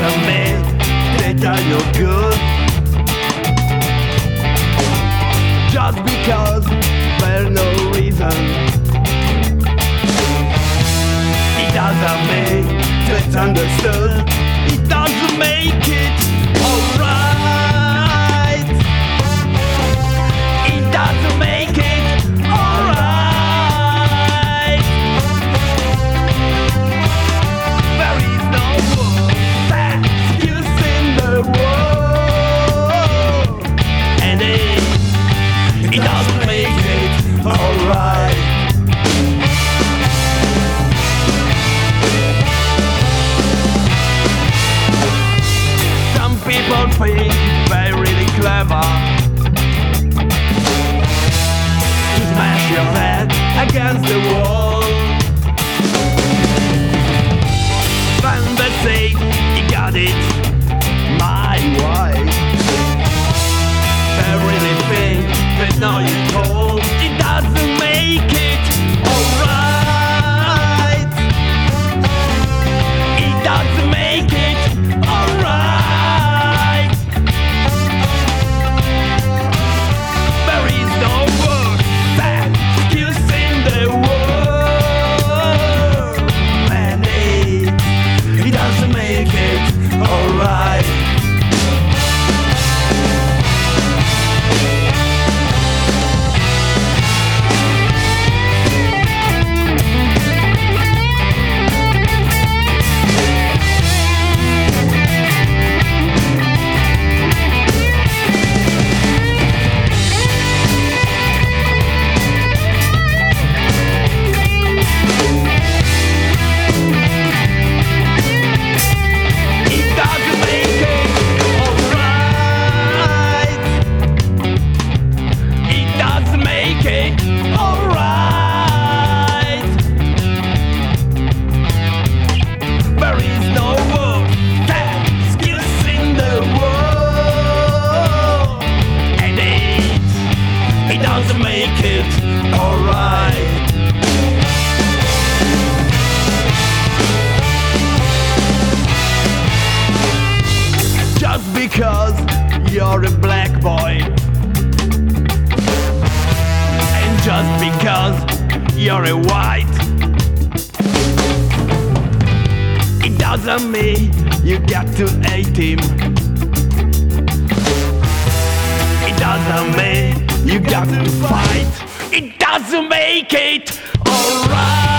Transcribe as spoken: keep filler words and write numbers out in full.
doesn't mean that I'm no good. Just because there's no reason, it doesn't mean that's understood. It doesn't make it alright. It doesn't make it alright. There is no bad excuse in the world, and it, it doesn't make it alright. Some people think they're really clever to smash your head against the wall. When they say you got it my way, they really think they know you told. It doesn't make it alright. It doesn't make it alright. There is no word that excuse in the world, and it, it doesn't make it alright. It doesn't make it alright. Just because you're a black boy, and just because you're a white, it doesn't mean you got to hate him. It doesn't mean you got to fight. It doesn't make it alright.